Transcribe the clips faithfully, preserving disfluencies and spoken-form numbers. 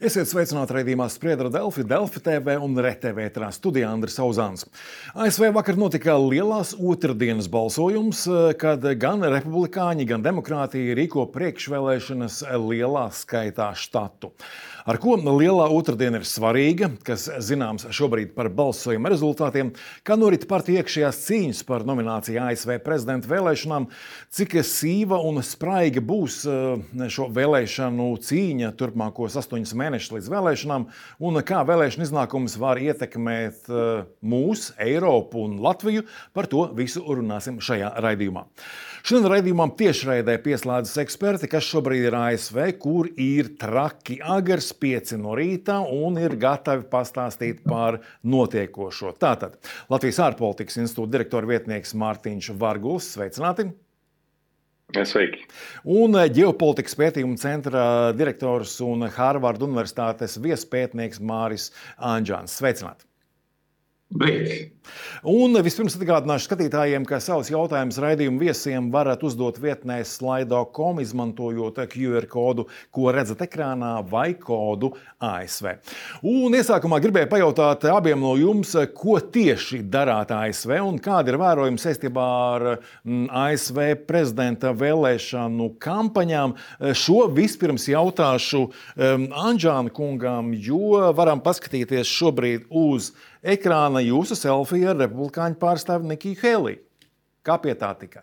Esiet sveicināti raidījumā Spriedra Delfi, Delfi T V un R T V ēterā studijā Andris Auzāns. A S V vakar notika lielās otrdienas balsojums, kad gan republikāņi, gan demokrātija rīko priekšvēlēšanas lielā skaitā štatu. Ar ko lielā otrdiena ir svarīga, kas zināms šobrīd par balsojuma rezultātiem, kā norit partiju iekšējās cīņas par nomināciju A S V prezidenta vēlēšanām, cik sīva un spraiga būs šo vēlēšanu cīņa turpmākos astoņus mēnešus līdz vēlēšanām, un kā vēlēšana iznākums var ietekmēt mūs, Eiropu un Latviju, par to visu runāsim šajā raidījumā. Šodien raidījumam tiešraidē pieslēdzas eksperti, kas šobrīd ir A S V, kur ir traki agars pieci no rīta un ir gatavi pastāstīt par notiekošo. Tātad Latvijas ārpolitikas institūta direktora vietnieks Mārtiņš Varguls, sveicināti! Sveiki! Un ģeopolitikas pētījuma centra direktors un Hārvarda universitātes viespētnieks Māris Anģāns, sveicināti! Brīd. Un vispirms atgādināšu skatītājiem, ka savus jautājumus raidījumu viesiem varat uzdot vietnē slido punktu com, izmantojot Q R kodu, ko redzat ekrānā, vai kodu A S V. Un iesākumā gribēju pajautāt abiem no jums, ko tieši darāt A S V un kādi ir vērojumi saistībā ar A S V prezidenta vēlēšanu kampaņām. Šo vispirms jautāšu Anģāna kungam, jo varam paskatīties šobrīd uz ekrāna jūsu selfiju ar republikāņu pārstāvi Nikiju Heliju. Kā pie tā tikāt?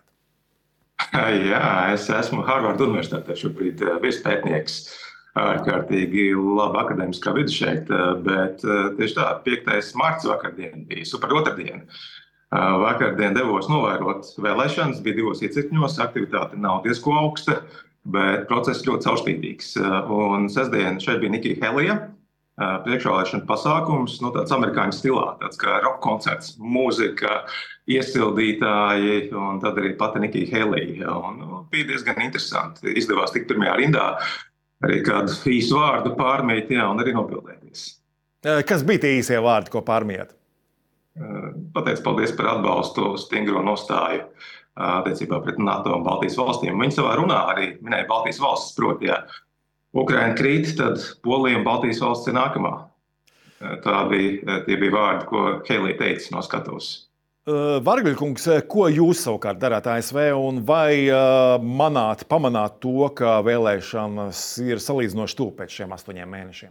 Jā, es esmu Hārvarda universitātē šobrīd viespētnieks, ārkārtīgi laba akadēmiskā vide šeit, bet tieši tā, piektais marts vakardien bija super otrdiena. Vakardien devos novērot vēlēšanas, bija divos iecirkņos, aktivitāte nav diezko augsta, bet process ļoti caurspīdīgs. Un sestdien šeit bija Nikija Helija. Priekšvēlēšana pasākums, nu, tāds amerikāņu stilā, tāds kā rock koncerts, mūzika, iesildītāji un tad arī pati Nikija Helija. Un, nu, bija diezgan interesanti. Izdevās tikt pirmajā rindā, arī kādu īsu vārdu pārmīt, jā, un arī nobildēties. Kas bija tie īsie vārdi, ko pārmījāt? Pateicu paldies par atbalstu, stingro nostāju attiecībā pret NATO un Baltijas valstīm. Viņi savā runā arī minēja Baltijas valstis, proti, jā. Ukraina krīt, tad Polija un Baltijas valsts ir nākamā. Tā bija, tie bija vārdi, ko Helija teica no skatuves. Varguļkungs, ko jūs savukārt darāt A S V un vai manāt, pamanāt to, ka vēlēšanas ir salīdzinoši tuvu pēc šiem astoņiem mēnešiem?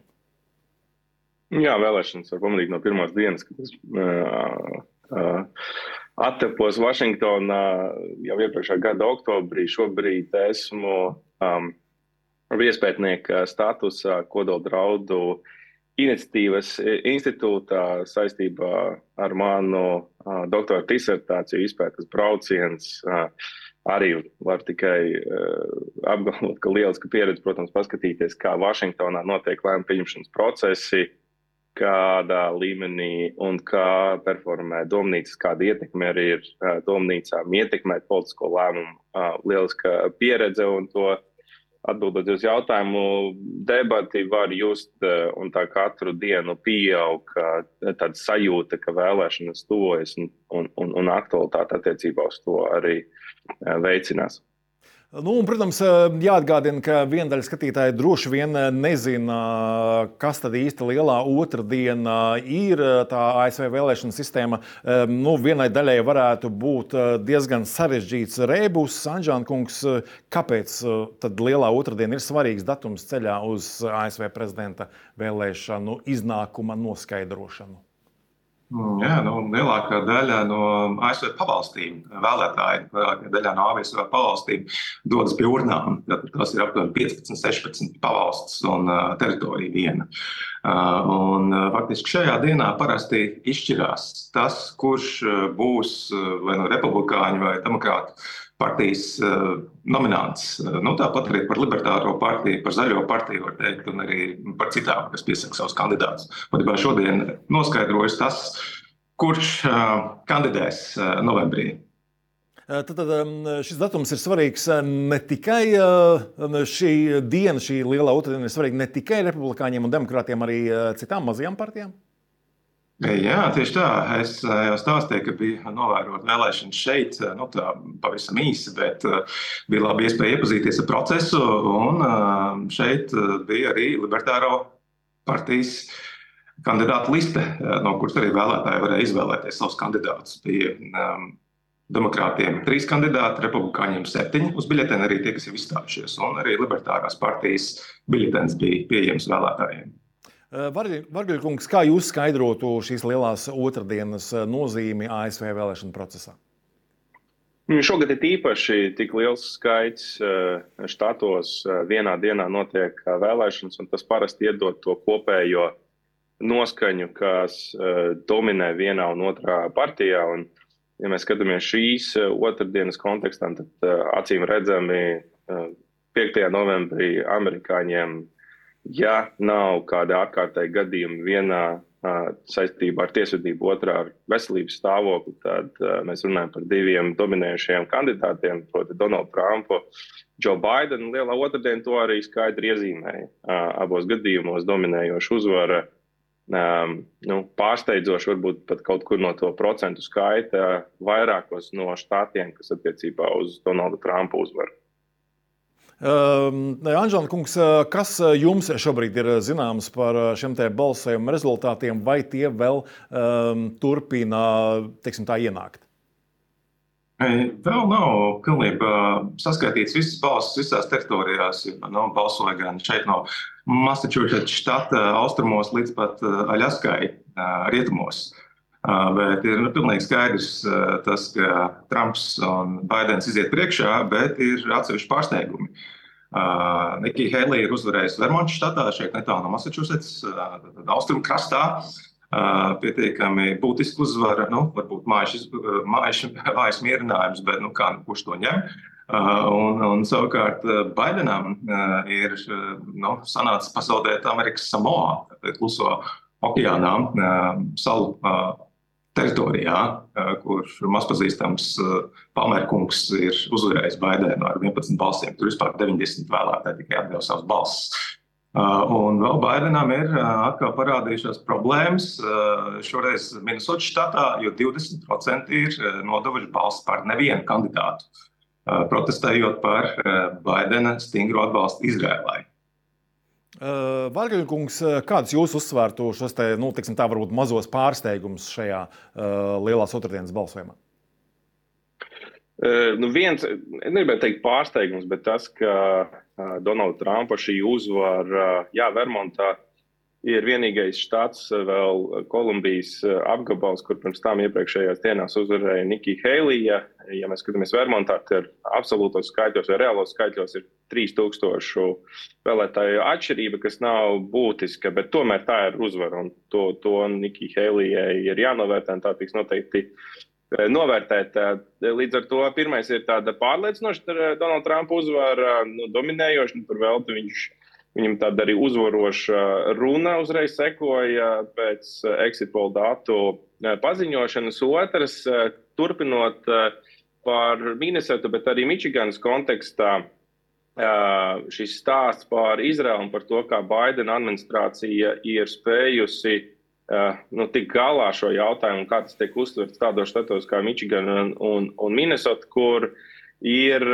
Jā, vēlēšanas var pamanīt no pirmās dienas, kad es uh, uh, attapos Vašingtonā jau iepriekšā gada oktobrī. Šobrīd esmu um, viespētnieka statusā Kodoldraudu iniciatīvas institūtā saistībā ar manu uh, doktora disertāciju izpētes brauciens. Uh, arī var tikai uh, apgalvot, ka lieliska pieredze, protams, paskatīties, kā Vašingtonā notiek lēmumu pieņemšanas procesi, kādā līmenī un kā performē domnīcas, kāda ietekme arī ir uh, domnīcām ietekmēt politisko lēmumu. Uh, lieliska pieredze un to atbildot uz jautājumu, debati var just, un tā katru dienu pieaug tāda sajūta, ka vēlēšanas tuvojas un, un, un aktualitāte attiecībā uz to arī veicinās. Nu, un, protams, jāatgādina, ka viena daļa skatītāji droši vien nezina, kas tad īsti lielā otrdiena ir. Tā A S V vēlēšana sistēma nu, vienai daļai varētu būt diezgan sarežģīts rēbus. Anģāna kungs, kāpēc tad lielā otrdiena ir svarīgs datums ceļā uz A S V prezidenta vēlēšanu iznākuma noskaidrošanu? Jā, nu, lielākā daļa no A S V pavalstīm vēlētāji, lielākā daļa no A S V pavalstīm dodas pie urnām. Tas ir aptuveni piecpadsmit, sešpadsmit pavalstis un uh, teritorija viena. Uh, un uh, faktiski šajā dienā parasti izšķirās tas, kurš uh, būs uh, vai no republikāņu vai demokrātu partijas uh, nominants. Uh, nu, tāpat arī par libertāro partiju, par zaļo partiju var teikt, un arī par citām, kas piesaka savus kandidātus. Patiesībā šodien noskaidrojas tas, kurš uh, kandidēs uh, novembrī. Tad, tad šis datums ir svarīgs ne tikai šī diena, šī lielā otrdiena ir svarīga ne tikai republikāņiem un demokrātiem, arī citām mazajām partijām? Jā, tieši tā. Es jau stāstīju, ka bija novērot vēlēšanas šeit, nu tā pavisam īsi, bet bija labi iespēja iepazīties ar procesu, un šeit bija arī libertāro partijas kandidātu liste, no kuras arī vēlētāji varēja izvēlēties savus kandidātus. Bija um, demokrātiem trīs kandidāti, republikāņiem septiņi uz biļetēm, arī tie, kas jau izstājušies, un arī libertārās partijas biļetens bija pieejams vēlētājiem. Vargaļkungs, kā jūs skaidrotu šīs lielās otrdienas nozīmi A S V vēlēšanu procesā? Šogad ir īpaši tik liels skaits štatos vienā dienā notiek vēlēšanas, un tas parasti iedod to kopējo noskaņu, kas dominē vienā un otrā partijā. Un, ja mēs skatāmies šīs otrdienas kontekstā, tad acīm redzami piektajā novembrī amerikāņiem, ja nav kāda ārkārtēja gadījuma vienā uh, saistībā ar tiesvedību, otrā ar veselības stāvokli, tad uh, mēs runājam par diviem dominējušajiem kandidātiem, proti Donaldu Trumpu, Joe Bidenu. Lielā otrdiena to arī skaidri iezīmēja. Uh, abos gadījumos dominējoša uzvara, um, nu, pārsteidzoši varbūt pat kaut kur no to procentu skaita vairākos no štatiem, kas attiecībā uz Donaldu Trumpu uzvaru. Uh, Anžēla kungs, kas jums šobrīd ir zināms par šiem te balsojuma rezultātiem, vai tie vēl um, turpina, teiksim tā, ienākt? Vēl nav pilnībā saskaitīts visas balsis visās teritorijās. Nu, balsoja gan šeit no Massachusetts štata austrumos līdz pat Aļaskai rietumos. Bet ir nu, pilnīgi skaidrs tas, ka Trumps un Baidens iziet priekšā, bet ir atsevišķi pārsteigumi. Uh, Nikija Heilija ir uzvarējusi Vermontas štatā, šeit netālu no Massachusetts, uh, austrumu krastā. Uh, pietiekami būtiski uzvara, nu, varbūt mājas, mājas, mājas mierinājums, bet nu, kā, nu, kurš to ņem. Uh, un, un savukārt Baidenam uh, ir nu, sanācis pazaudēt Amerikas Samoa, kluso okeānā, uh, salu uh, teritorijā, kur mazpazīstams Palmer kungs ir uzvarējis Baidenu ar vienpadsmit balsīm. Tur vispār deviņdesmit vēlētāji tikai atdeva savas balsis. Un vēl Baidenam ir atkal parādījušās problēmas. Šoreiz Minnesotas štatā, jo divdesmit procenti ir nodevuši balsis par nevienu kandidātu, protestējot par Baidena stingru atbalstu Izrēlai. Uh, Vargaļkungs, kādus jūs uzsvērtu šos te, nu, teiksim tā, varbūt mazos pārsteigumus šajā uh, lielās otrdienas balsojumā? Uh, nu viens, negribētu teikt pārsteigums, bet tas, ka uh, Donalda Trumpa šī uzvara, uh, jā, Vermontā ir vienīgais štats, vēl Kolumbijas uh, apgabals, kur pirms tām iepriekšējās dienās uzvarēja Nikija Heilija. Ja mēs skatāmies Vermontā, tad absolūtos skaitļos vai reālos skaitļos ir trīs tūkstoši vēlētāju atšķirība, kas nav būtiska, bet tomēr tā ir uzvara, un to, to Nikija Heilijai ir jānovērtē, un tā tiks noteikti novērtēt. Līdz ar to pirmais ir tāda pārliecinoša Donalda Trumpa uzvara, nu, dominējoša, nu, par velti viņš, viņam tāda arī uzvaroša runa uzreiz sekoja pēc exit poll datu paziņošanas. Otrs, turpinot par Minnesotu, bet arī Mičiganas kontekstā, šis stāsts par Izraelu un par to, kā Baidena administrācija ir spējusi nu, tik galā šo jautājumu, un kā tas tiek uztverts tādos štatos kā Mičigana un, un, un Minnesota, kur ir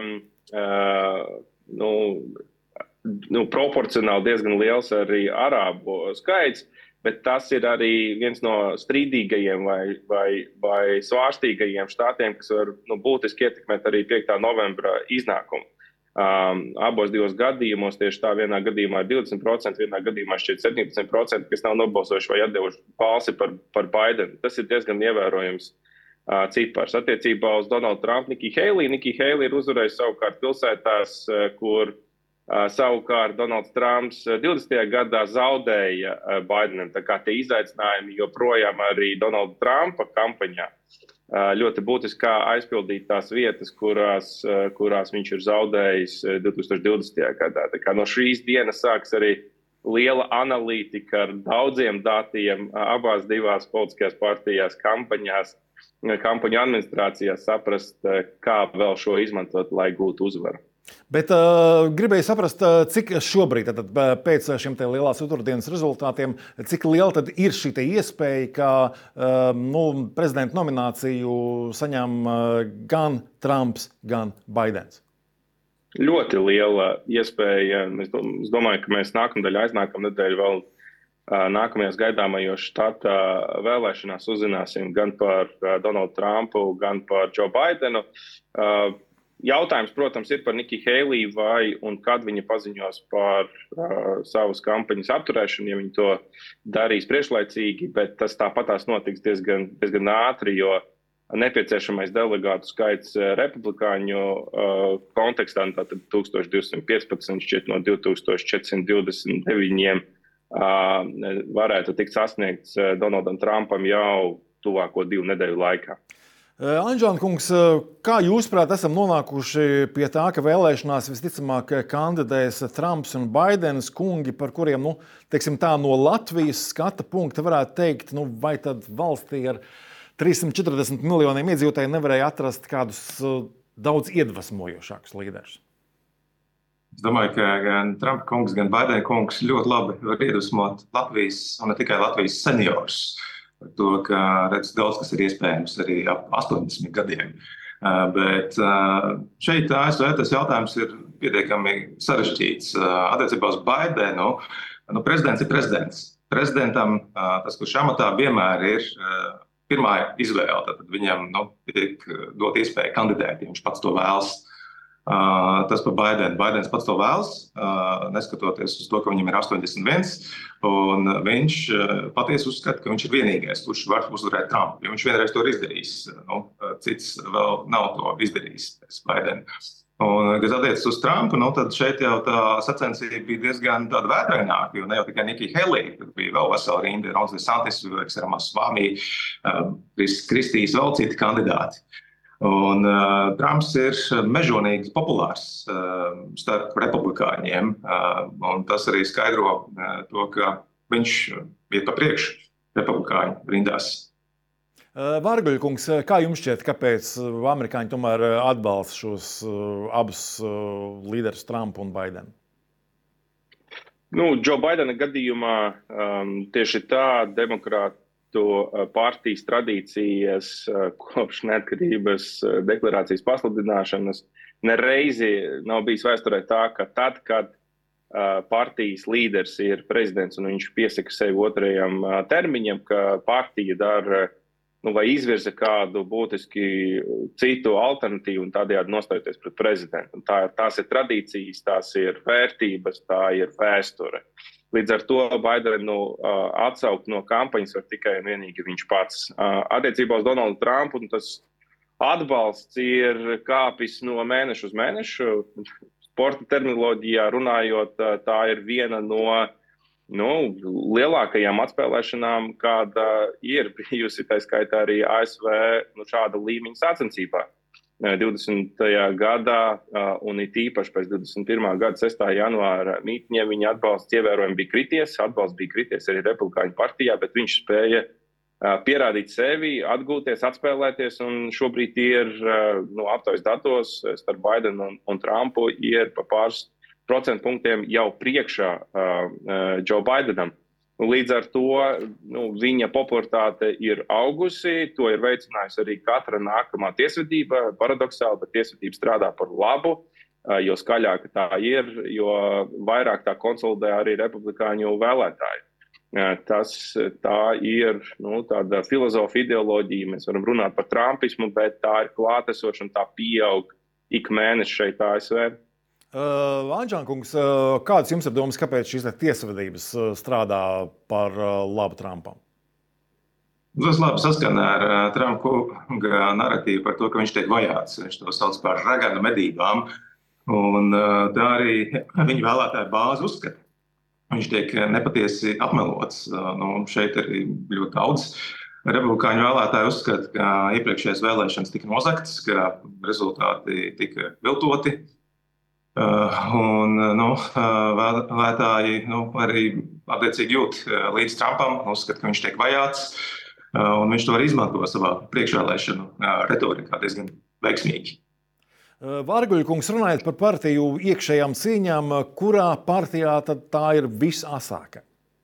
uh, nu, nu, proporcionāli diezgan liels arī arābu skaits, bet tas ir arī viens no strīdīgajiem vai, vai, vai svārstīgajiem štatiem, kas var nu, būtiski ietekmēt arī piektā novembra iznākumu. Um, abos divos gadījumos, tieši tā vienā gadījumā ir divdesmit procenti, vienā gadījumā šķiet septiņpadsmit procenti, kas nav nobalsojuši vai atdevuši balsi par, par Baidenu. Tas ir diezgan ievērojams uh, cipars. Attiecībā uz Donaldu Trumpu, Nikiju Heiliju. Nikija Heilija ir uzvarējusi savukārt pilsētās, uh, kur uh, savukārt Donalds Trumps divdesmitajā gadā zaudēja uh, Baidenam. Tā kā tie izaicinājumi joprojām arī Donalda Trumpa kampaņā. Ļoti būtiski, kā aizpildīt tās vietas, kurās, kurās viņš ir zaudējis divtūkstoš divdesmitajā gadā. Tā kā no šīs dienas sāks arī liela analītika ar daudziem datiem abās divās politiskajās partijās, kampaņās, kampaņu administrācijās saprast, kā vēl šo izmantot, lai gūtu uzvaru. Bet uh, gribēju saprast, cik šobrīd, tad, pēc šiem te lielās otrdienas rezultātiem, cik liela tad ir šī te iespēja, ka uh, nu, prezidenta nomināciju saņem uh, gan Trumps, gan Baidens? Ļoti liela iespēja. Es domāju, ka mēs nākamnedēļ, aiznākamnedēļ vēl nākamajos gaidāmajos štata vēlēšanās uzzināsim gan par Donaldu Trumpu, gan par Joe Bidenu. Jautājums, protams, ir par Nikki Haley, vai un kad viņa paziņos par uh, savas kampaņas apturēšanu, ja viņi to darīs priekšlaicīgi, bet tas tāpatās notiks diezgan, diezgan ātri, jo nepieciešamais delegātu skaits republikāņu uh, kontekstā, tātad tūkstoš divsimt piecpadsmit šķiet no divtūkstoš četrsimt divdesmit deviņiem uh, varētu tikt sasniegts uh, Donaldam Trumpam jau tuvāko divu nedēļu laikā. Anžāna kungs, kā jūsuprāt esam nonākuši pie tā, ka vēlēšanās visticamāk kandidēs Trumps un Baidens kungi, par kuriem, nu, teiksim tā, no Latvijas skata punkta varētu teikt, nu, vai tad valstī ar trīssimt četrdesmit miljoniem iedzīvotāju nevarēja atrast kādus daudz iedvesmojošākus līderus? Es domāju, ka gan Trumpa kungs, gan Baidena kungs ļoti labi var iedvesmot Latvijas, un ne tikai Latvijas seniorus. Par to, ka redz daudz, kas ir iespējams arī ap astoņdesmit gadiem. Bet šeit A S V tas jautājums ir pietiekami sarežģīts. Attiecībā uz Baidenu, nu, prezidents ir prezidents. Prezidentam tas, kurš amatā vienmēr ir pirmā izvēle, tad viņam, nu, tiek dot iespēju kandidēt, ja viņš pats to vēlas. Uh, tas par Baidenu. Baidens pats to vēlas, uh, neskatoties uz to, ka viņam ir astoņdesmit viens, un viņš uh, patiesi uzskata, ka viņš ir vienīgais, kurš var uzvarēt Trumpu, jo viņš vienreiz to ir izdarījis. Nu, cits vēl nav to izdarījis pēc Baidena. Un, kas attiecas uz Trumpu, nu, tad šeit jau tā sacensība bija diezgan tāda vētraināka, jo ne jau tikai Nikki Haley, tad bija vēl vesela rinda, Rons DeSantis, Ramaswamy, uh, Kristīs, vēl citi kandidāti. Un uh, Trumps ir mežonīgi populārs uh, starp republikāņiem, uh, un tas arī skaidro uh, to, ka viņš iet pa priekšu republikāņu rindās. Vārguļa kungs, kā jums šķiet, kāpēc amerikāņi tomēr atbalsta šos uh, abus uh, līderus Trumpu un Baidenu? Nu, Joe Baidena gadījumā um, tieši tā demokrāta partijas tradīcijas kopš neatkarības deklarācijas pasludināšanas nereizi nav bijis vēsturē tā, ka tad, kad partijas līderis ir prezidents un viņš piesaka sevi otrajam termiņam, ka partija dara, nu, vai izvirza kādu būtiski citu alternatīvu un tādējādi nostājoties pret prezidentu. Un tā, tās ir tradīcijas, tās ir vērtības, tā ir vēsture. Līdz ar to Baidenu uh, atsaukt no kampaņas var tikai un vienīgi viņš pats. Uh, attiecībā uz Donaldu Trumpu tas atbalsts ir kāpis no mēneša uz mēnešu. Sporta terminoloģijā runājot, uh, tā ir viena no nu, lielākajām atspēlēšanām, kāda ir bijusi, tā skaitā arī A S V nu, šāda līmeņa sacensībā. divdesmitajā gadā un it īpaši pēc divdesmit pirmā gada sestā janvāra mītņiem viņa atbalsts ievērojami bija krities, atbalsts bija krities arī republikāņu partijā, bet viņš spēja pierādīt sevi, atgūties, atspēlēties, un šobrīd ir nu, aptaujas datos starp Baidenu un, un Trumpu ir pa pāris procentu punktiem jau priekšā uh, Joe Baidenam. Līdz ar to nu, viņa popularitāte ir augusi, to ir veicinājusi arī katra nākamā tiesvedība. Paradoksāli, bet tiesvedība strādā par labu, jo skaļāka tā ir, jo vairāk tā konsolidē arī republikāņu vēlētāju. Tas, tā ir nu, tāda filozofa ideoloģija, mēs varam runāt par trumpismu, bet tā ir klātesoša un tā pieaug ik mēnesi šeit A S V. Uh, Anžāna kungs, uh, kādas jums ir domas, kāpēc šīs tiesvedības uh, strādā par uh, labu Trumpam? Tas labi saskanā ar uh, Trumpa narratīvu par to, ka viņš tiek vajāts. Viņš to sauc par raganu medībām. Un uh, tā arī viņa vēlētāja bāze uzskata. Viņš tiek nepatiesi apmelots. Uh, nu, šeit arī ļoti daudz republikāņu vēlētāju uzskata, ka iepriekšējās vēlēšanas tika nozagtas, ka rezultāti tika viltoti. Uh, un nu, vēlētāji nu, arī attiecīgi jūt līdz Trumpam, uzskata, ka viņš tiek vajāts, uh, un viņš to arī izmanto savā priekšvēlēšanu uh, retorikā diezgan veiksmīgi. Vārguļa kungs, runājot par partiju iekšējām cīņām, kurā partijā tad tā ir visasāka?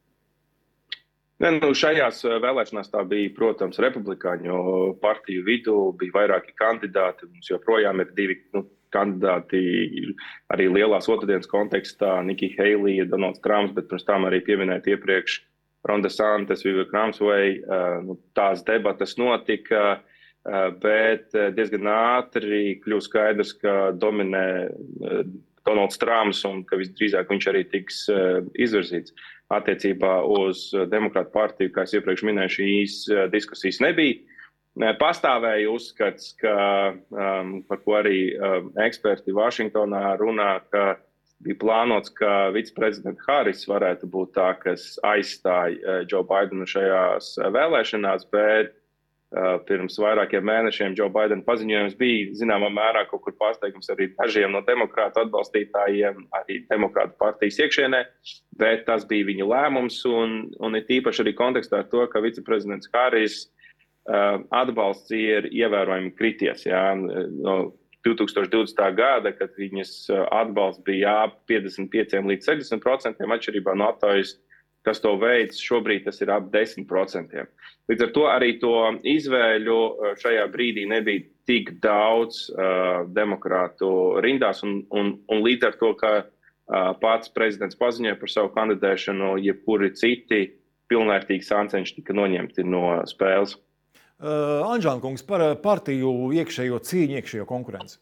Ne, nu, šajās vēlēšanās tā bija, protams, republikāņu partiju vidū, bija vairāki kandidāti, mums joprojām ir divi nu, kandidāti arī lielās otrdienas kontekstā, Nikki Haley, Donalds Trumps, bet pirms tam arī pieminēt iepriekš Ron DeSantis, Vivek Ransway, nu, tās debatas notika, bet diezgan ātri kļūst skaidrs, ka dominē Donalds Trumps un ka visdrīzāk viņš arī tiks izvirzīts attiecībā uz Demokrātu partiju, kā es iepriekš minēju, šīs diskusijas nebija. Pastāvēja uzskats, ka, um, par ko arī um, eksperti Vašingtonā runā, ka bija plānots, ka viceprezidenta Harris varētu būt tā, kas aizstāja Joe Bidenu šajās vēlēšanās, bet uh, pirms vairākiem mēnešiem Joe Biden paziņojums bija zināmā mērā kaut kur pārsteigums arī dažiem no demokrātu atbalstītājiem, arī demokrātu partijas iekšienē, bet tas bija viņa lēmums un, un ir tīpaši arī kontekstā ar to, ka viceprezidents Harris uh, atbalsts ir ievērojami krities. Jā, no divi tūkstoši divdesmitā gada, kad viņas atbalsts bija ap piecdesmit pieciem līdz sešdesmit procentiem atšķirībā no aptaujas, kas to veids, šobrīd tas ir ap desmit procentiem. Līdz ar to arī to izvēļu šajā brīdī nebija tik daudz uh, demokrātu rindās, un, un, un līdz ar to, ka uh, pats prezidents paziņoja par savu kandidēšanu, jebkuri citi pilnvērtīgi sāncenši tika noņemti no spēles. Uh, Anžāna kungs, par partiju iekšējo cīņu, iekšējo konkurenci.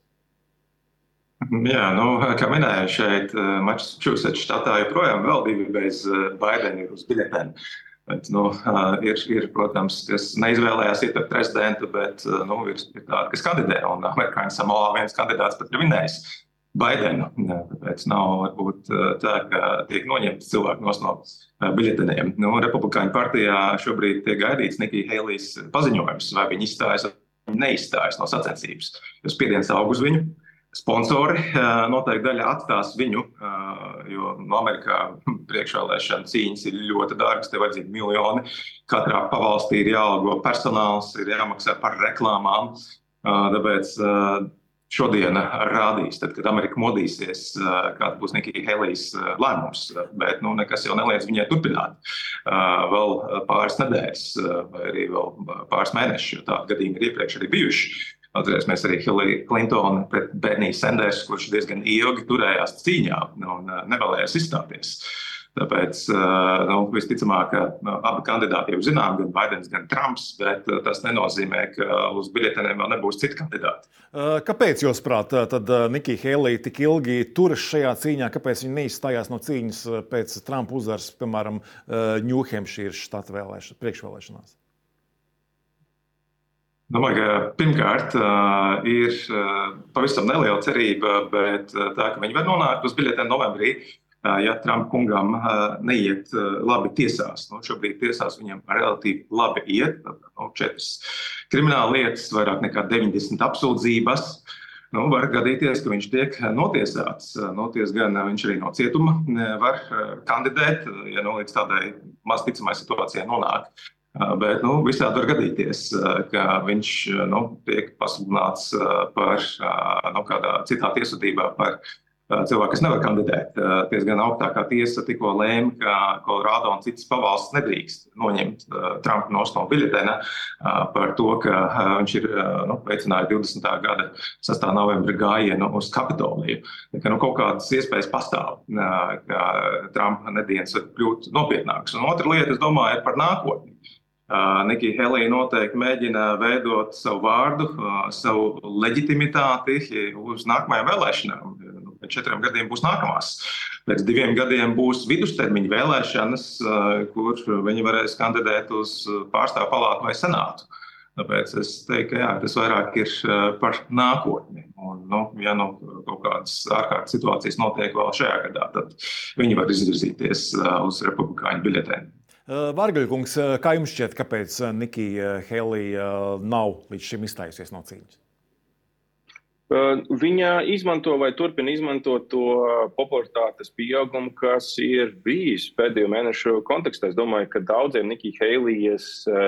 Jā, nu, kā minēju, šeit Massachusetts štatā joprojām vēl divi bez Bidena ir uz biļetēm. Bet, nu, ir, ir, protams, kas neizvēlējās ietver prezidentu, bet nu, ir, ir tādi, kas kandidē. Un amerikāņu Samoā viens kandidāts pat ir vinējis Bidenu. Tāpēc nav varbūt tā, ka tiek noņemti cilvēki no biļeteniem. Nu, Republikāņu partijā šobrīd tiek gaidīts Nikija Heilijas paziņojums, vai viņi izstājas vai neizstājas no sacensības. Jo spiediens aug uz viņu. Sponsori noteikti daļa atstās viņu, jo no Amerikā priekšvēlēšana cīņas ir ļoti dārgas, te vajadzīgi miljoni. Katrā pavalstī ir jāalgo personāls, ir jāmaksā par reklāmām. Tāpēc šodiena rādīs, tad, kad Amerika modīsies, kāds būs Nikija Heilijas lēmums. Bet nu, nekas jau neliedz viņai turpināt. Vēl pāris nedēļas vai arī vēl pāris mēnešus, jo tādi gadījumi ir iepriekš arī bijuši. Atcerēsimies arī Hillary Clinton pret Bernie Sanders, kurš diezgan ilgi turējās cīņā un nevēlējās izstāties. Tāpēc nu, visticamāk, ka abi kandidāti jau zinām, gan Bidens, gan Trumps, bet tas nenozīmē, ka uz biļetenēm vēl nebūs citi kandidāti. Kāpēc, jūs prāt, tad Nikija Heilija tik ilgi turas šajā cīņā? Kāpēc viņa neizstājās no cīņas pēc Trumpa uzvaras, piemēram, New Hampshire štata vēlēšana, priekšvēlēšanās? Domāju, ka pirmkārt ir pavisam neliela cerība, bet tā, ka viņi var nonākt uz biļetēm novembrī, ja Trumpa kungam neiet labi tiesās. Nu, šobrīd tiesās viņam relatīvi labi iet, nu, četras krimināla lietas, vairāk nekā deviņdesmit apsūdzības. Nu, var gadīties, ka viņš tiek notiesāts. Noties gan viņš arī no cietuma var kandidēt, ja nu, līdz tādai maz ticamai situācijai nonāk. Bet nu, visādi var gadīties, ka viņš nu, tiek pasludināts par nu, kādā citā tiesvedībā par cilvēku, kas nevar kandidēt. Diezgan augstākā tiesa tikko lēma, ka Kolorādo un citas pavalstis nedrīkst noņemt Trumpa no biļetena par to, ka viņš ir nu, veicinājis divdesmitā gada sestā novembra gājienu uz Kapitoliju. Ka, nu, kaut kādas iespējas pastāv, ka Trumpa nedienas var kļūt nopietnāks. Un otra lieta, es domāju, ir par nākotni. Nikija Heilija noteikti mēģina veidot savu vārdu, savu leģitimitāti uz nākamajām vēlēšanām. Pēc četriem gadiem būs nākamās. Pēc diviem gadiem būs vidustermiņa vēlēšanas, kur viņi varēs kandidēt uz pārstāvu palātu vai senātu. Tāpēc es teiktu, ka jā, tas vairāk ir par nākotni. Un, nu, ja nu kaut kādas ārkārtas situācijas notiek vēl šajā gadā, tad viņi var izvirzīties uz republikāņu biļetēm. Vārgaļkungs, kā jums šķiet, kāpēc Nikija Heilija nav līdz šim izstājusies no cīņas? Viņa izmanto vai turpina izmantot to popularitātes pieaugumu, kas ir bijis pēdējo mēnešu kontekstā. Es domāju, ka daudziem Nikija Heilijas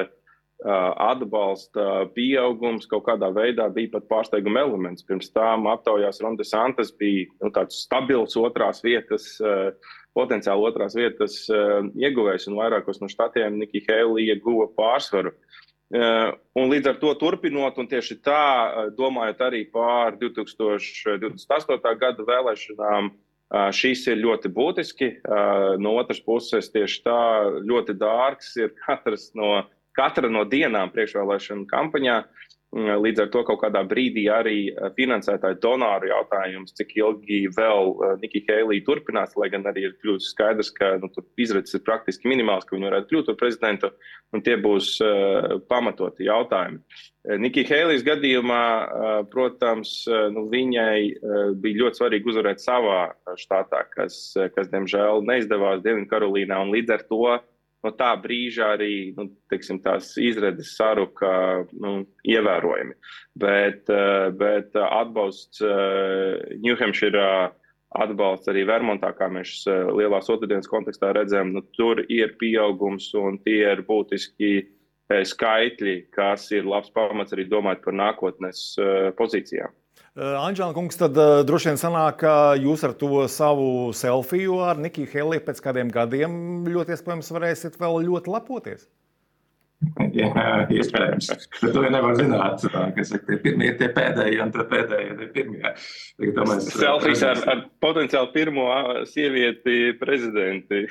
atbalsta pieaugums kaut kādā veidā bija pat pārsteiguma elements. Pirms tām aptaujās Ron DeSantis bija nu, tāds stabils otrās vietas, potenciāli otrās vietas ieguvējs, un vairākos no štatiem Nikija Heilija guva pārsvaru. Un līdz ar to turpinot, un tieši tā, domājot arī pār divi tūkstoši divdesmit astotā gada vēlēšanām, Šis ir ļoti būtiski. No otras puses, tieši tā ļoti dārgs ir katras no, katra no dienām priekšvēlēšana kampaņā. Līdz ar to kaut kādā brīdī arī finansētāju donāru jautājums, cik ilgi vēl Nikki Haley turpinās, lai gan arī ir kļūst skaidrs, ka nu, tur izredzes ir praktiski minimāls, ka viņi varētu kļūt par prezidentu, un tie būs uh, pamatoti jautājumi. Nikki Haley's gadījumā, uh, protams, uh, nu, viņai uh, bija ļoti svarīgi uzvarēt savā štatā, kas, kas diemžēl neizdevās Dienvidkarolīnā, un līdz ar to no tā brīža arī nu, teiksim, tās izredzes saruka nu, ievērojami. Bet, bet atbalsts New Hampshire, atbalsts arī Vermontā, kā mēs lielās otrdienas kontekstā redzam, nu, tur ir pieaugums un tie ir būtiski skaitļi, kas ir labs pamats arī domāt par nākotnes pozīcijām. Anžēla kungs, tad uh, droši vien sanāk, ka jūs ar to savu selfiju ar Nikki Haley pēc kādiem gadiem ļoti iespējams varēsiet vēl ļoti lepoties. Jā, iespējams. Bet to nevar zināt, kas tie pirmie tie pēdējie un tie pēdējie tie pirmie. Mēs... Selfijas ar, ar potenciāli pirmo sievieti prezidenti.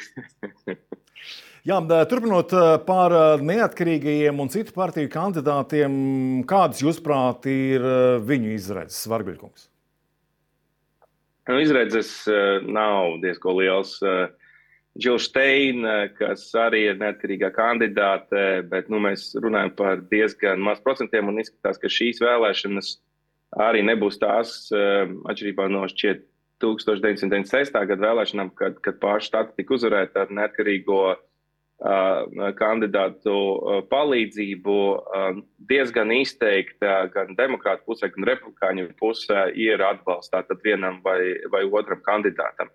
Jā, turpinot par neatkarīgajiem un citu partiju kandidātiem, kādas, jūsuprāt, ir viņu izredzes, Varguļkungs? Nu, izredzes nav diezko liels. Jill Stein, kas arī ir neatkarīgā kandidāte, bet nu, mēs runājam par diezgan maz procentiem un izskatās, ka šīs vēlēšanas arī nebūs tās atšķirībā no šķiet deviņdesmit deviņdesmit sestā gada vēlēšanām, kad, kad pārši štati tika uzvarēta ar neatkarīgo kandidātu palīdzību. Diezgan izteikta gan demokrātu pusē, gan republikāņu pusē ir atbalsts tātad vienam vai, vai otram kandidātam.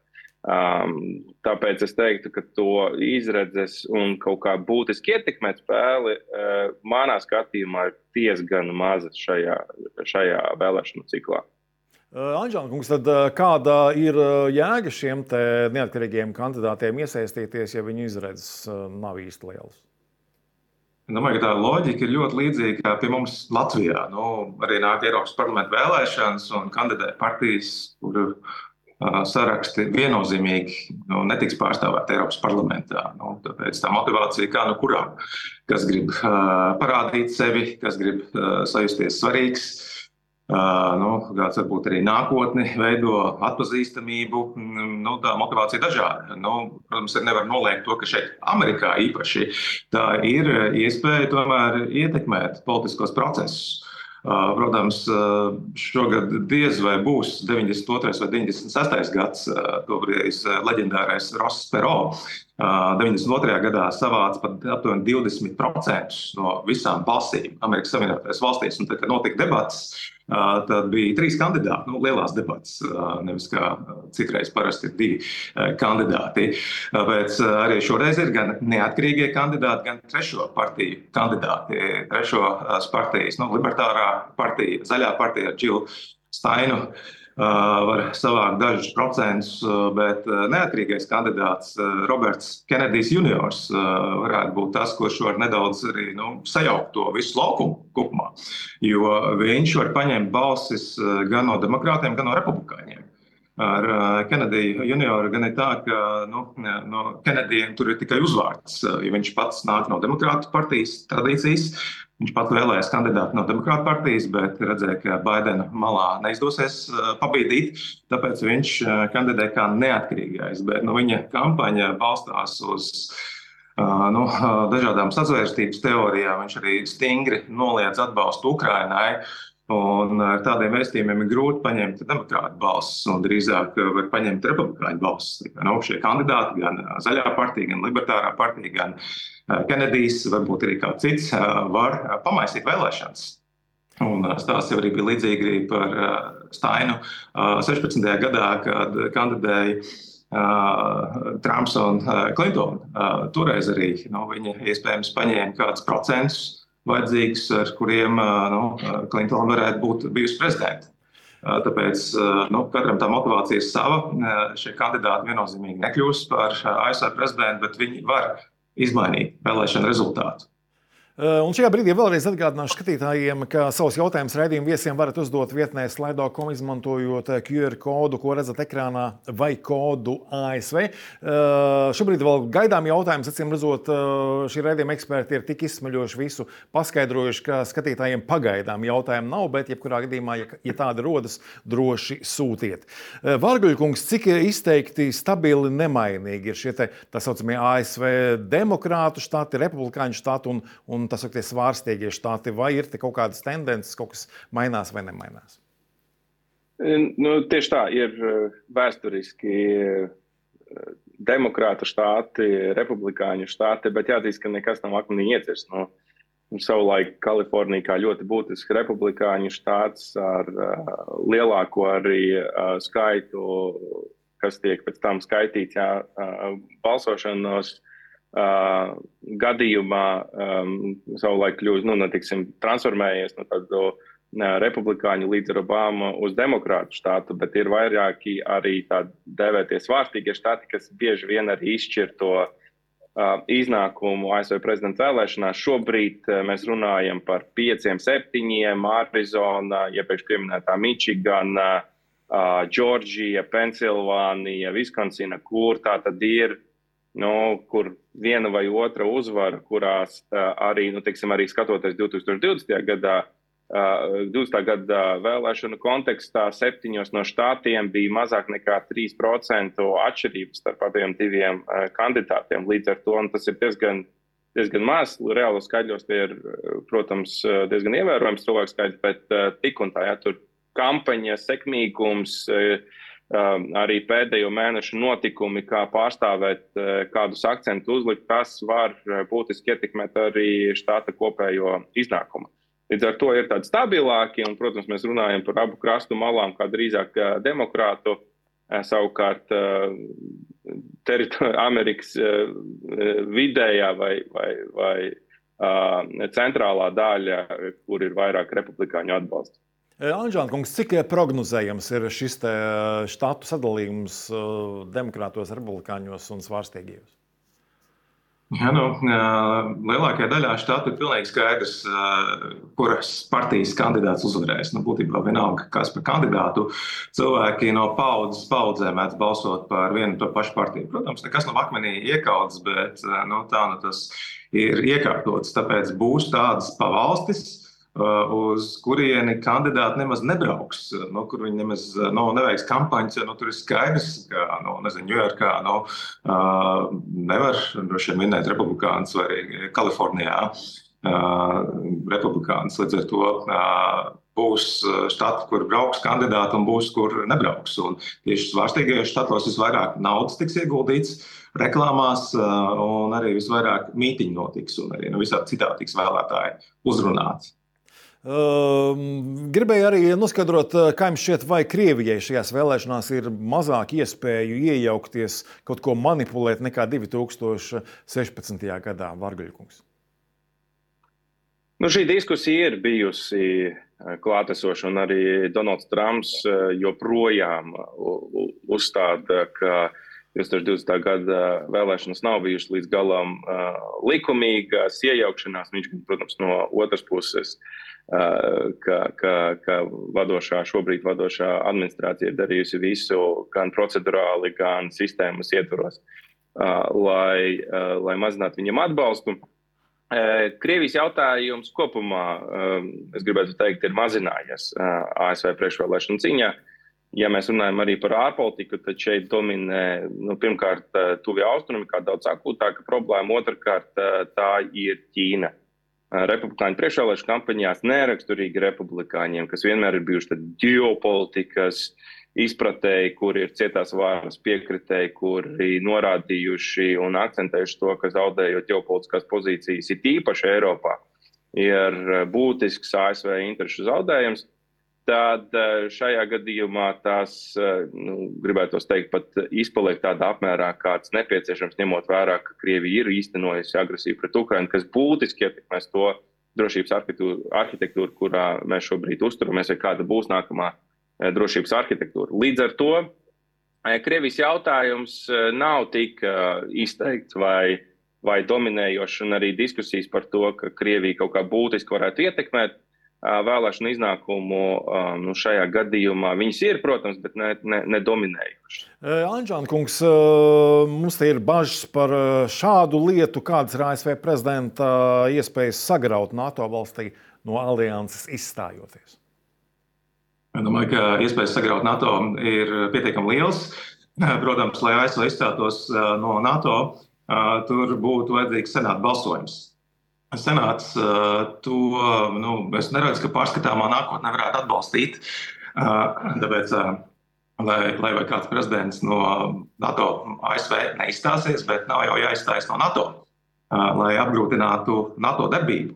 Tāpēc es teiktu, ka to izredzes un kaut kā būtiski ietekmēt spēli manā skatījumā ir diezgan mazas šajā, šajā vēlēšanu ciklā. Anžēla kungs, tad kāda ir jēga šiem te neatkarīgiem kandidātiem iesaistīties, ja viņu izredzes nav īsti lielas? Domāju, ka tā loģika ir ļoti līdzīga kā pie mums Latvijā. Nu, arī nāk Eiropas parlamenta vēlēšanas un kandidē partijas, kur uh, saraksti viennozīmīgi nu, netiks pārstāvēt Eiropas parlamentā. Nu, tāpēc tā motivācija kā nu kuram, kas grib uh, parādīt sevi, kas grib uh, sajusties svarīgs. Uh, nu, kāds varbūt arī nākotni veido atpazīstamību, nu, tā motivācija dažāda. Nu, protams, nevar noliegt to, ka šeit Amerikā īpaši tā ir iespēja tomēr ietekmēt politiskos procesus. Uh, protams, uh, šogad diez vai būs deviņdesmit otrais vai deviņdesmit sestais gads, uh, tobrīd leģendārais Ross Perot. Uh, deviņdesmit otrajā gadā savāca pat aptuveni divdesmit procentus no visām balsīm Amerikas Savienotajās valstīs. Un tad, kad notika debats, uh, tad bija trīs kandidāti, nu, lielās debats, uh, nevis kā citreiz parasti ir divi uh, kandidāti. Tāpēc uh, arī šoreiz ir gan neatkarīgie kandidāti, gan trešo partiju kandidāti. Trešo uh, partijas, nu, libertārā partija, zaļā partija ar Jill Steinu. Uh, var savākt dažus procentus, uh, bet uh, neatkarīgais kandidāts uh, Roberts Kennedijs juniors uh, varētu būt tas, kurš var nedaudz arī nu, sajaukt to visu laukumu kopumā, jo viņš var paņemt balsis uh, gan no demokrātiem, gan no republikāņiem. Ar uh, Kennediju junioru gan ir tā, ka nu, no Kennedijiem tur ir tikai uzvārds, uh, jo viņš pats nāk no demokrātu partijas tradīcijas. Viņš pat vēlējās kandidātu no demokrātu partijas, bet redzēja, ka Baidena malā neizdosies pabīdīt, tāpēc viņš kandidē kā neatkarīgais. Bet nu, viņa kampaņa balstās uz nu, dažādām sazvērstības teorijām. Viņš arī stingri noliedz atbalstu Ukrainai. Un ar tādiem vēstījumiem ir grūti paņemt demokrātu balsis un drīzāk var paņemt republikāņu balsis. Nu, šie kandidāti, gan zaļā partija, gan libertārā partija, gan Kennedijs, varbūt arī kāds cits, var pamaisīt vēlēšanas. Un stāsts jau arī bija līdzīgi par Steinu sešpadsmitajā gadā, kad kandidēja uh, Trumps un Clinton. Uh, toreiz arī nu, viņi iespējams paņēma kādus procentus vajadzīgs, ar kuriem nu, Clinton varētu būt bijusi prezidenta. Tāpēc nu, katram tā motivācija ir sava. Šie kandidāti viennozīmīgi nekļūs par A S V prezidentu, bet viņi var izmainīt vēlēšanu rezultātu. Un šajā brīdī vēlreiz atgādināšu skatītājiem, ka savus jautājumus raidījumu viesiem varat uzdot vietnē slido punkt com, izmantojot Q R kodu, ko redzat ekrānā, vai kodu A S V. Šobrīd vēl gaidām jautājums, acīm redzot, šī raidījuma eksperti ir tik izsmeļoši visu paskaidrojuši, ka skatītājiem pagaidām jautājumu nav, bet jebkurā gadījumā, ja, ja tāda rodas, droši sūtiet. Varguļkungs, cik izteikti stabili nemainīgi ir šie te, tā saucamie A S V demokrātu štati, republikāņu štati un, un tas ir tie svārstīgie štāti, vai ir te kaut kādas tendences, kaut kas mainās vai nemainās? Nu, tieši tā, ir vēsturiski demokrātu štāti, republikāņu štāti, bet jāatzīst, ka nekas nav akmenī iecirsts. Nu, savulaik Kalifornija kā ļoti būtisks republikāņu štāts ar uh, lielāko arī uh, skaitu, kas tiek pēc tam skaitīts jā, uh, balsošanos. Uh, gadījumā um, savulaik kļūst, nu, netiksim, transformējies no tādu uh, republikāņu līdz ar Obama uz demokrātu štātu, bet ir vairāki arī tādi dēvētie svārstīgie štāti, kas bieži vien arī izšķir to uh, iznākumu A S V prezidenta vēlēšanās. Šobrīd uh, mēs runājam par pieciem, septiņiem, Arizona, iepriekš pieminētā Mičigana, uh, Džordžija, Pensilvānija, Viskonsina, kur tā tad ir Nu, kur viena vai otra uzvara, kurās uh, arī, nu, teiksim, arī skatoties divi tūkstoši divdesmitajā gadā, uh, divdesmitā gada vēlēšanu kontekstā, septiņos no štātiem bija mazāk nekā trīs procenti atšķirības starp abiem diviem uh, kandidātiem. Līdz ar to, un tas ir diezgan, diezgan maz, reālos skaidļos tie ir, protams, diezgan ievērojams cilvēku skaidrs, bet uh, tik un tā, ja tur kampaņa, sekmīgums, uh, Uh, arī pēdējo mēnešu notikumi, kā pārstāvēt, uh, kādus akcentus uzlikt, tas var uh, būtiski ietekmēt arī štāta kopējo iznākumu. Līdz ar to ir tādi stabilāki, un, protams, mēs runājam par abu krastu malām, kā drīzāk uh, demokrātu, uh, savukārt uh, teritori- Amerikas uh, vidējā vai, vai, vai uh, centrālā daļa, kur ir vairāk republikāņu atbalsts. Anžāna kungs, cik prognozējams ir šis te štatu sadalījums demokrātos, republikāņos un svārstīgajos? Ja, nu, lielākajā daļā štatu ir pilnīgi skaidrs, kuras partijas kandidāts uzvarēs. Nu, būtībā vienalga, kas par kandidātu. Cilvēki no paudzes paudzēm mēdz balsot par vienu to pašu partiju. Protams, nekas nav akmenī iekauts, bet nu, tā nu, tas ir iekārtots. Tāpēc būs tādas pavalstis, uz kurieni kandidāti nemaz nebrauks, no, kur viņi nemaz no, neveiks kampaņas, jo no, tur ir skaidrs, ka, no, nezinu, Ņujorkā no, uh, nevar droši vien minēt republikāns vai arī Kalifornijā uh, republikāns. Līdz ar to uh, būs štati, kur brauks kandidāti un būs, kur nebrauks. Un tieši svārstīgajos štatos visvairāk naudas tiks ieguldīts reklāmās uh, un arī visvairāk mītiņu notiks un arī nu, visādi citādi tiks vēlētāji uzrunāti. Uh, gribēju arī noskaidrot, kā jums šķiet, vai Krievijai šajās vēlēšanās ir mazāk iespēju iejaukties, kaut ko manipulēt nekā divi tūkstoši sešpadsmitajā gadā, Varguļkungs? Nu, šī diskusija ir bijusi klātesoša, un arī Donalds Trumps joprojām uzstāda, ka divas tūkstoši divdesmitā gada vēlēšanas nav bijušas līdz galam uh, likumīgas iejaukšanās. Viņš, protams, no otras puses, uh, ka, ka, ka vadošā, šobrīd vadošā administrācija ir darījusi visu gan procedurāli, gan sistēmas ietvaros, uh, lai, uh, lai mazinātu viņam atbalstu. Uh, Krievijas jautājums kopumā, uh, es gribētu teikt, ir mazinājies uh, A S V priekšvēlēšanu cīņā. Ja mēs runājam arī par ārpolitiku, tad šeit dominē, nu, pirmkārt, tuvie austrumi, kā daudz akūtāka problēma, otrkārt, tā ir Ķīna. Republikāņu priekšvēlēšanu kampaņās neraksturīgi republikāņiem, kas vienmēr ir bijuši tad ģeopolitikas izpratēji, kuri ir cietās varas piekritēji, kuri norādījuši un akcentējuši to, ka zaudējot ģeopolitiskās pozīcijas, ir īpaši Eiropā, ir būtisks A S V interešu zaudējums. Tad šajā gadījumā tās, nu, gribētu teikt, pat izpaliek tādā apmērā, kāds nepieciešams, ņemot vērā, ka Krievija ir īstenojusi agresīvu pret Ukrainu, kas būtiski ietekmēs to drošības arhitektūru, arhitektūru, kurā mēs šobrīd uzturamies, vai kāda būs nākamā drošības arhitektūra. Līdz ar to Krievijas jautājums nav tik izteikts, vai vai dominējošs, un arī diskusijas par to, ka Krievija kaut kā būtiski varētu ietekmēt vēlēšanu iznākumu, nu, šajā gadījumā viņas ir, protams, bet ne, ne, ne dominējošas. Anžāna kungs, mums te ir bažas par šādu lietu, kādas ir A S V prezidenta iespējas sagraut NATO valstī no alianses izstājoties. Es domāju, ka iespējas sagraut NATO ir pietiekami liels. Protams, lai A S V izstātos no NATO, tur būtu vajadzīgs senāta balsojums. Senāts to, nu, es neredzu, ka pārskatāmā nākotnē varētu atbalstīt. Tāpēc, lai, lai vai kāds prezidents no NATO A S V neizstāsies, bet nav jau jāizstājas no NATO, lai apgrūtinātu NATO darbību.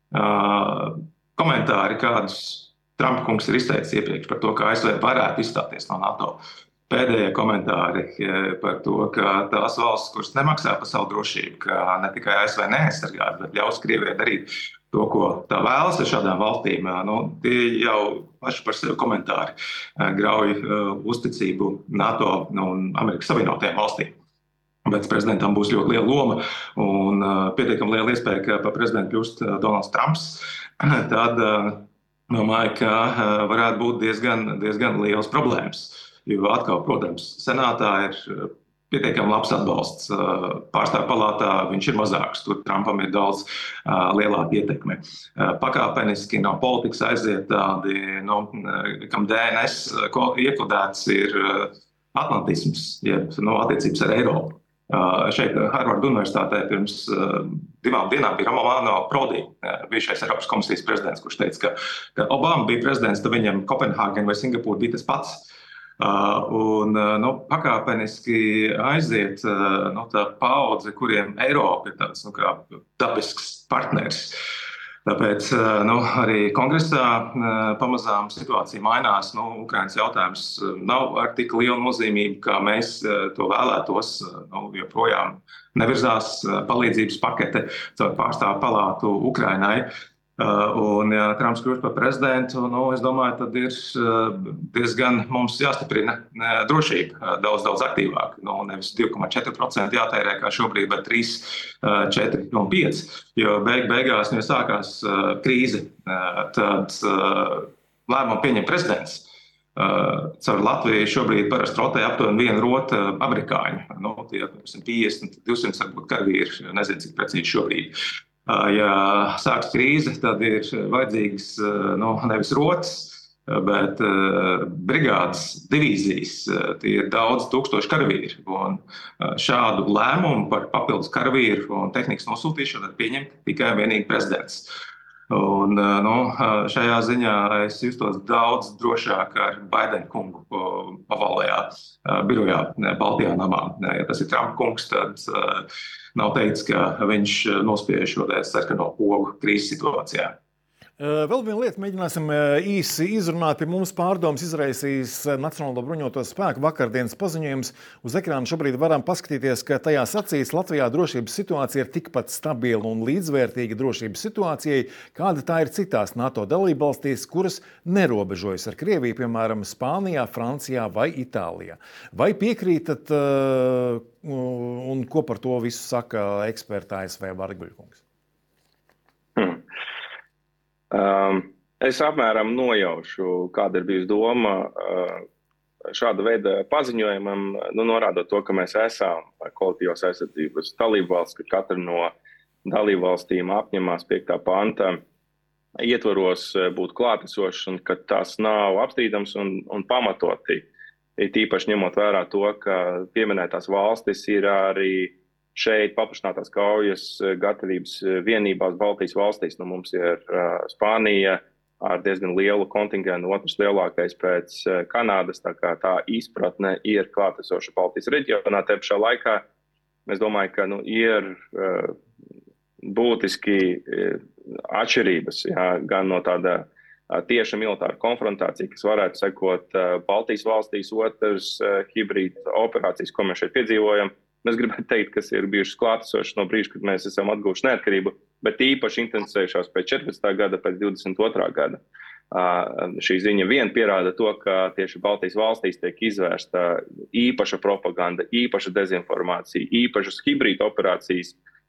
Komentāri, kādus Trumpa kungs ir izteicis iepriekš par to, ka A S V varētu izstāties no NATO. Pēdējie komentāri par to, ka tās valsts, kuras nemaksā par savu drošību, ka ne tikai A S V neaizsargās, bet ļaus Krievijai darīt to, ko tā vēlas ar šādām valstīm, nu, tie jau paši par sevi komentāri grauj uzticību NATO un Amerikas Savienotajām valstīm. Bet prezidentam būs ļoti liela loma un pietiekami liela iespēja, ka par prezidentu kļūst Donalds Trumps, tad domāju, ka varētu būt diezgan, diezgan liels problēmas. Jo atkal, protams, senātā ir pietiekami labs atbalsts. Pārstāvju palātā viņš ir mazāks, tur Trumpam ir daudz uh, lielāka ietekme. Uh, pakāpeniski no politikas aiziet tādi, no, kam D N S iekodēts ir atlantisms, jeb no attiecības ar Eiropu. Uh, šeit Harvard Universitātē pirms uh, divām dienām bija Romano Prodi, uh, bijušais Eiropas komisijas prezidents, kurš teica, ka, ka Obama bija prezidents, tad viņam Kopenhāgena vai Singapūra bija tas pats. Uh, un uh, nu, pakāpeniski aiziet uh, nu, tā paudze, kuriem Eiropa ir tāds nu, kā dabisks partners. Tāpēc uh, nu, arī kongresā uh, pamazām situācija mainās. Nu, Ukrainas jautājums nav ar tik lielu nozīmību, kā mēs uh, to vēlētos. Uh, nu, joprojām nevirzās uh, palīdzības pakete caur pārstāvju palātu Ukrainai. Uh, un, ja Trumps kļūst par prezidentu, nu, es domāju, tad ir uh, diezgan mums jāstiprina uh, drošība uh, daudz, daudz aktīvāk. Nu, nevis divi komats četri procenti jātērē kā šobrīd, bet trīs, četri un pieci. Jo beig, beigās, ja sākās uh, krīze, uh, tad uh, lēmumu pieņem prezidents. Uh, caur Latviju šobrīd parasti rotē aptuveni viena rota amerikāņu. Nu, tie piecdesmit, divsimt varbūt karavīri, nezinu, cik precīzi šobrīd. Ja sāks krīze, tad ir vajadzīgs nu, nevis rotas, bet uh, brigādes, divīzijas, uh, tie ir daudz tūkstoši karavīri. Un uh, šādu lēmumu par papildus karavīru un tehnikas nosūtīšanu pieņem tikai vienīgi prezidents. Un, uh, nu, šajā ziņā es justos daudz drošāk ar Baidena kungu pavalējā uh, birojā Baltijā namā. Ja tas ir Trumpa kungs, tad uh, nav teicis, ka viņš nospiež šo sarkano pogu krīzes situācijā. Vēl viena lieta, mēģināsim īsi izrunāt. Pie mums pārdomas izraisījis Nacionālo bruņoto spēku vakardienas paziņojums. Uz ekrāna šobrīd varam paskatīties, ka tajā sacīts, Latvijā drošības situācija ir tikpat stabila un līdzvērtīga drošības situācijai, kāda tā ir citās NATO dalībvalstīs, kuras nerobežojas ar Krieviju, piemēram, Spānijā, Francijā vai Itālijā. Vai piekrītat un ko par to visu saka eksperta A S V Varguļkungs? Hmm. Um, es apmēram nojaušu, kāda ir bijusi doma uh, šāda veida paziņojumam, nu, norādot to, ka mēs esam kolektīvās aizsardzības dalībvalsts, ka katra no dalībvalstīm apņemās piektā panta ietvaros būt klātesošs un ka tas nav apstrīdams un, un pamatoti. Ir tīpaši ņemot vērā to, ka pieminētās valstis ir arī šeit paplašinātās kaujas gatavības vienībās Baltijas valstīs. Nu, mums ir uh, Spānija ar diezgan lielu kontingentu, otrs lielākais pēc uh, Kanādas, tā kā tā izpratne ir klātesoša Baltijas reģionā. Te pašā laikā es domāju, ka nu, ir uh, būtiski uh, atšķirības, jā, gan no tāda uh, tieša militāra konfrontācija, kas varētu sekot uh, Baltijas valstīs, otrs uh, hibrīda operācijas, ko mēs šeit piedzīvojam. Mēs gribētu teikt, kas ir bijušas klātesošas no brīža, kad mēs esam atguvuši neatkarību, bet īpaši intensējušās pēc četrpadsmitā gada, pēc divdesmit otrā gada. Uh, šī ziņa vien pierāda to, ka tieši Baltijas valstīs tiek izvērsta īpaša propaganda, īpaša dezinformācija, īpašas hibrīda operācijas,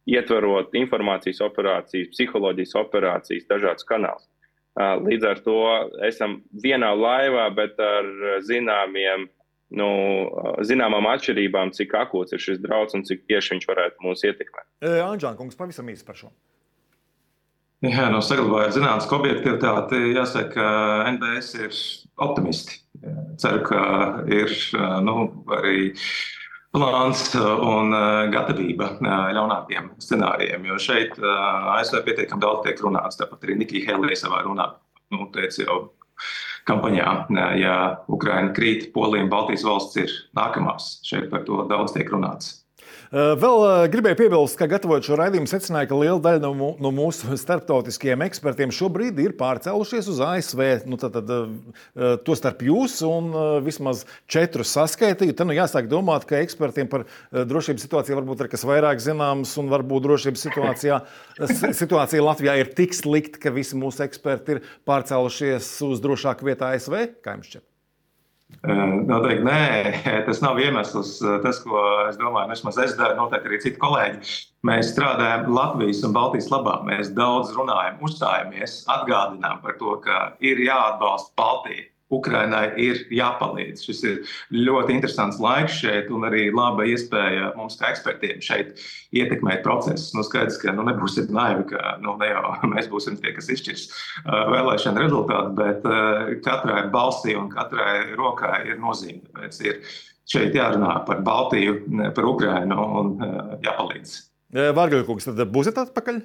ietverot informācijas operācijas, psiholoģijas operācijas, dažādus kanālus. Līdz ar to esam vienā laivā, bet ar zināmiem, nu, zināmām atšķirībām, cik akūts ir šis drauds un cik tieši viņš varētu mūs ietekmēt. Anžāna kungs, pavisam īsi par šo. Jā, no saglabājot zinātnisku objektivitāti, jāsaka, ka N B S ir optimisti. Ceru, ka ir nu, arī plāns un gatavība ļaunākiem scenārijiem, jo šeit A S V pietiekami daudz tiek runāts, tāpat arī Nikija Haley savā runā, nu, teica jau kampaņā, ja Ukraina krīt, Polija un Baltijas valsts ir nākamās, šeit par to daudz tiek runāts. Vēl gribēju piebilst, ka gatavojot šo raidījumu secināja, ka liela daļa no, no mūsu starptautiskajiem ekspertiem šobrīd ir pārcēlušies uz A S V. Nu, tad, tad, to starp jūs un vismaz četrus saskaitīju. Tad nu, jāsāk domāt, ka ekspertiem par drošības situāciju varbūt ir kas vairāk zināms un varbūt drošības situācijā, situācija Latvijā ir tik slikta, ka visi mūsu eksperti ir pārcēlušies uz drošāku vietu A S V. Kā jums šķiet? Noteikti nē, tas nav iemesls. Tas, ko es domāju, vismaz es daru, noteikti arī citi kolēģi. Mēs strādājam Latvijas un Baltijas labā. Mēs daudz runājam, uzstājamies, atgādinām par to, ka ir jāatbalsta Baltija. Ukrainai ir jāpalīdz. Šis ir ļoti interesants laiks šeit un arī laba iespēja mums kā ekspertiem šeit ietekmēt procesus. Nu, skaidrs, ka nu, nebūsim naivi, ka nu, ne jau mēs būsim tie, kas izšķirs uh, vēlēšana rezultātu, bet uh, katrai balsī un katrai rokai ir nozīme. Tāpēc ir šeit jārunā par Baltiju, par Ukrainu un uh, jāpalīdz. Vārgaļkungs, tad būsiet atpakaļ?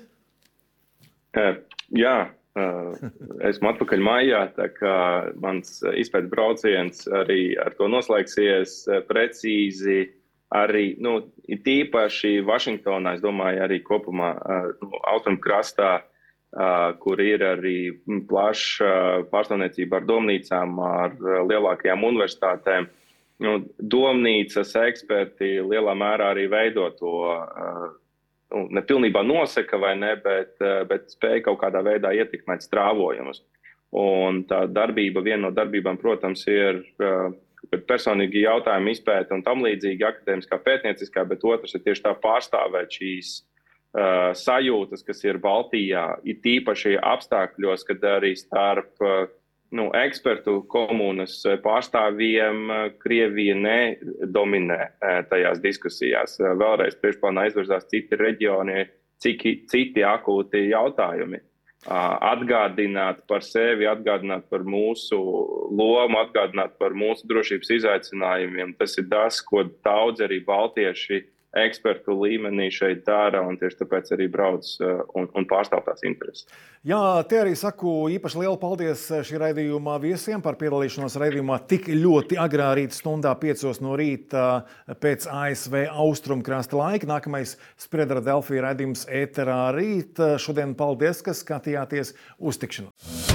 Jā. Esmu atpakaļ mājā, tā kā mans izpētes brauciens arī ar to noslēgsies precīzi. Arī, nu, tīpaši Vašingtonā, es domāju, arī kopumā nu, austrumkrastā, kur ir arī plaša pārstāvniecība ar domnīcām, ar lielākajām universitātēm. Nu, domnīcas eksperti lielā mērā arī veido to Nu, ne pilnībā nosaka vai ne, bet, bet spēja kaut kādā veidā ietekmēt strāvojumus. Un tā darbība, viena no darbībām, protams, ir personīgi jautājumi izpēta un tam līdzīgi akadēmiskā pētnieciskā, bet otrs ir tieši tā pārstāvēt šīs uh, sajūtas, kas ir Baltijā, ir tīpaši apstākļos, kad arī starp uh, nu, ekspertu komunas pārstāvjiem Krievija nedominē tajās diskusijās. Vēlreiz priekšplānā izvirzās citi reģioni, citi, citi akūti jautājumi. Atgādināt par sevi, atgādināt par mūsu lomu, atgādināt par mūsu drošības izaicinājumiem. Tas ir tas, ko daudz arī baltieši ekspertu līmenī šeit dara, un tieši tāpēc arī brauc un, un pārstāv tās intereses. Jā, te arī saku īpaši lielu paldies šī raidījuma viesiem par piedalīšanos raidījumā tik ļoti agrā rīta stundā, piecos no rīta pēc A S V austrumkrasta laika. Nākamais Spriedra Delfija raidījums ēterā rīt. Šodien paldies, ka skatījāties uz tikšanos.